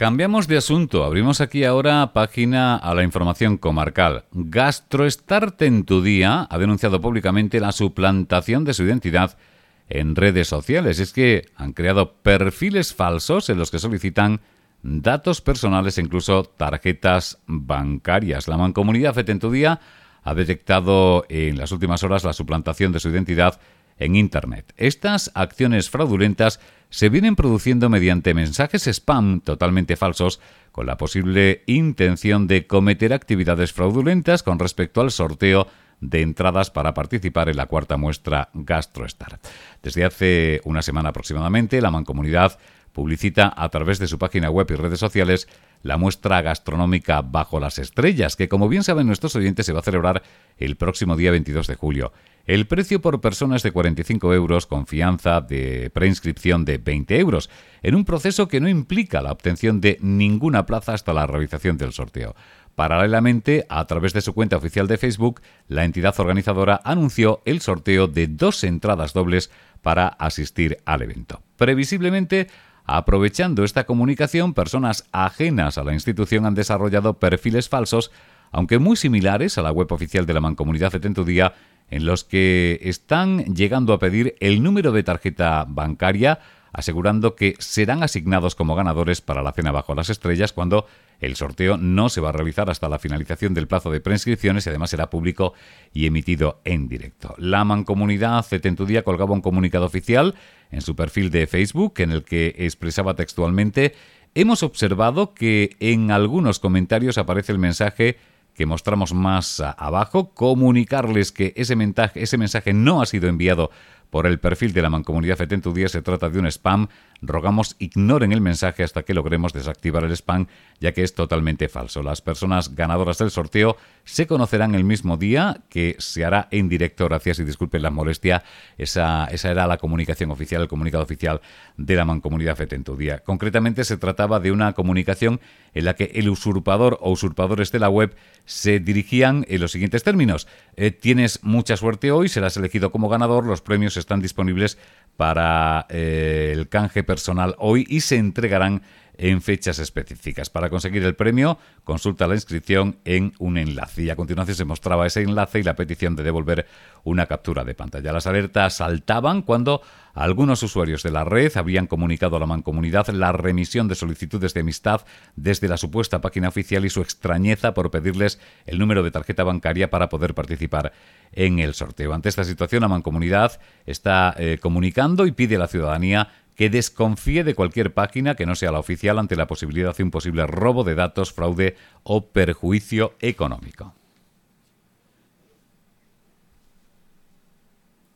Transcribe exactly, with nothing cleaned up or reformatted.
Cambiamos de asunto. Abrimos aquí ahora página a la información comarcal. Gastrostart en tu día ha denunciado públicamente la suplantación de su identidad en redes sociales. Es que han creado perfiles falsos en los que solicitan datos personales e incluso tarjetas bancarias. La Mancomunidad F E T en tu día ha detectado en las últimas horas la suplantación de su identidad en Internet. Estas acciones fraudulentas se vienen produciendo mediante mensajes spam totalmente falsos con la posible intención de cometer actividades fraudulentas con respecto al sorteo de entradas para participar en la cuarta muestra Gastrostart. Desde hace una semana aproximadamente, la Mancomunidad publicita a través de su página web y redes sociales la muestra gastronómica Bajo las Estrellas, que como bien saben nuestros oyentes se va a celebrar el próximo día veintidós de julio. El precio por persona es de cuarenta y cinco euros, con fianza de preinscripción de veinte euros, en un proceso que no implica la obtención de ninguna plaza hasta la realización del sorteo. Paralelamente, a través de su cuenta oficial de Facebook, la entidad organizadora anunció el sorteo de dos entradas dobles para asistir al evento. Previsiblemente, aprovechando esta comunicación, personas ajenas a la institución han desarrollado perfiles falsos, aunque muy similares a la web oficial de la Mancomunidad F E T en tu día, en los que están llegando a pedir el número de tarjeta bancaria, asegurando que serán asignados como ganadores para la cena Bajo las Estrellas cuando el sorteo no se va a realizar hasta la finalización del plazo de preinscripciones y además será público y emitido en directo. La Mancomunidad F E T en tu día colgaba un comunicado oficial en su perfil de Facebook en el que expresaba textualmente: hemos observado que en algunos comentarios aparece el mensaje que mostramos más abajo, comunicarles que ese mensaje, ese mensaje no ha sido enviado por el perfil de la Mancomunidad F E T en tu día, se trata de un spam. Rogamos ignoren el mensaje hasta que logremos desactivar el spam, ya que es totalmente falso. Las personas ganadoras del sorteo se conocerán el mismo día, que se hará en directo. Gracias y disculpen la molestia. Esa, esa era la comunicación oficial, el comunicado oficial de la Mancomunidad F E T en tu día. Concretamente se trataba de una comunicación en la que el usurpador o usurpadores de la web se dirigían en los siguientes términos: eh, tienes mucha suerte hoy, serás elegido como ganador, los premios están disponibles para eh, el canje personal hoy y se entregarán en fechas específicas. Para conseguir el premio, consulta la inscripción en un enlace. Y a continuación se mostraba ese enlace y la petición de devolver una captura de pantalla. Las alertas saltaban cuando algunos usuarios de la red habían comunicado a la Mancomunidad la remisión de solicitudes de amistad desde la supuesta página oficial y su extrañeza por pedirles el número de tarjeta bancaria para poder participar en el sorteo. Ante esta situación, la Mancomunidad está eh, comunicando y pide a la ciudadanía que desconfíe de cualquier página que no sea la oficial ante la posibilidad de un posible robo de datos, fraude o perjuicio económico.